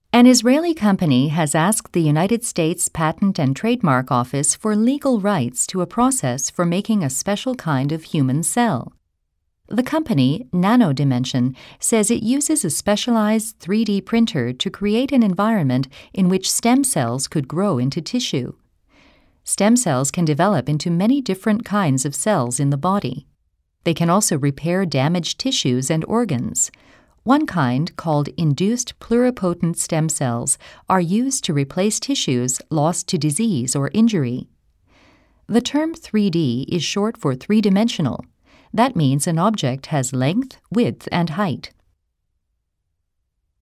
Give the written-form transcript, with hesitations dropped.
An Israeli company has asked the United States Patent and Trademark Office for legal rights to a process for making a special kind of human cell. The company, Nanodimension, says it uses a specialized 3D printer to create an environment in which stem cells could grow into tissue. Stem cells can develop into many different kinds of cells in the body. They can also repair damaged tissues and organs. One kind, called induced pluripotent stem cells, are used to replace tissues lost to disease or injury. The term 3D is short for three-dimensional. That means an object has length, width, and height.